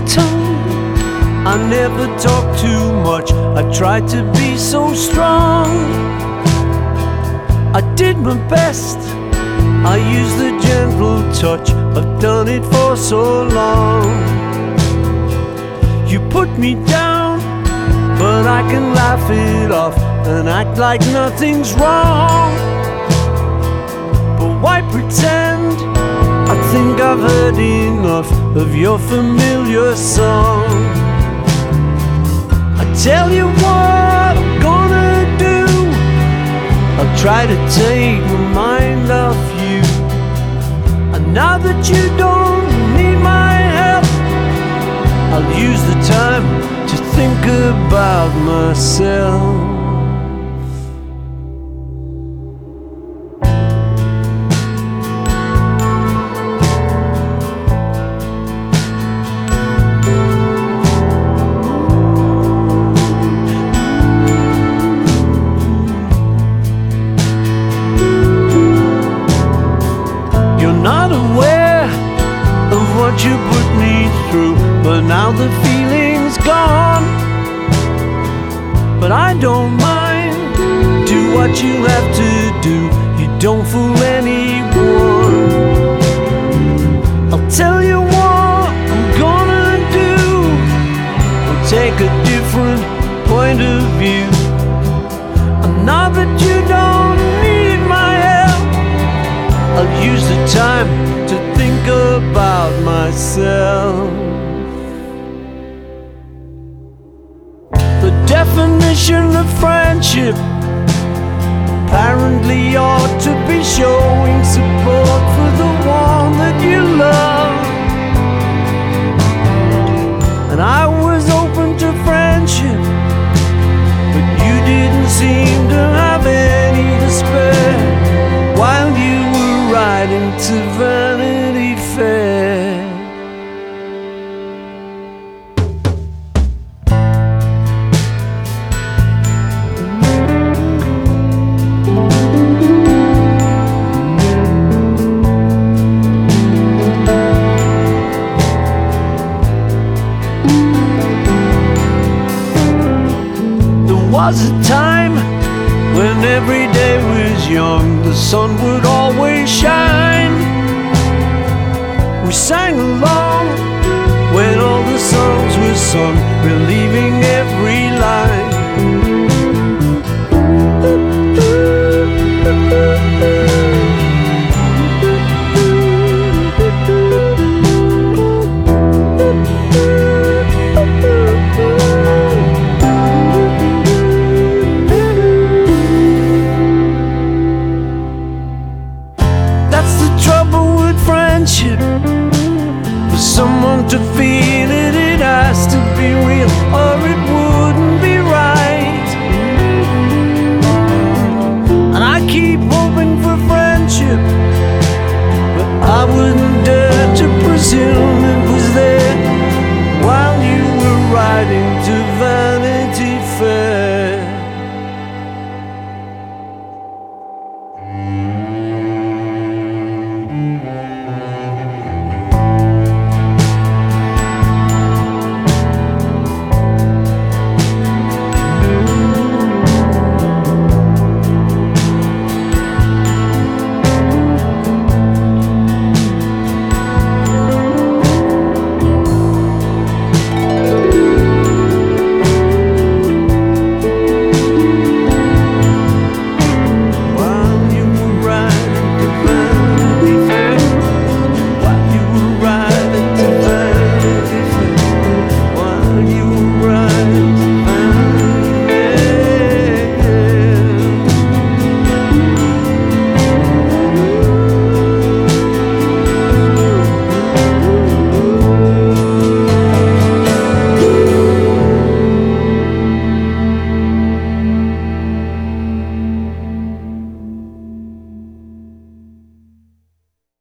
tongue. I never talk too much, I tried to be so strong. I did my best, I used the gentle touch, I've done it for so long. You put me down, but I can laugh it off and act like nothing's wrong. But why pretend? I think I've heard enough of your familiar song. I tell you what I'm gonna do, I'll try to take my mind off you. And now that you don't need my help, I'll use the time to think about myself. Not aware of what you put me through, but now the feeling's gone. But I don't mind, do what you have to do, you don't fool anyone. I'll tell you what I'm gonna do, I'll take a different point of view. And now that you don't need my help, I'll use the time to think about myself. The definition of friendship apparently ought to be showing support for the one that you love. And I was open to friendship, but you didn't seem to have any to spare while you were riding to Vanity Fair. There was a time when every day was young, the sun would always shine. We sang along when all the songs were sung, relieving every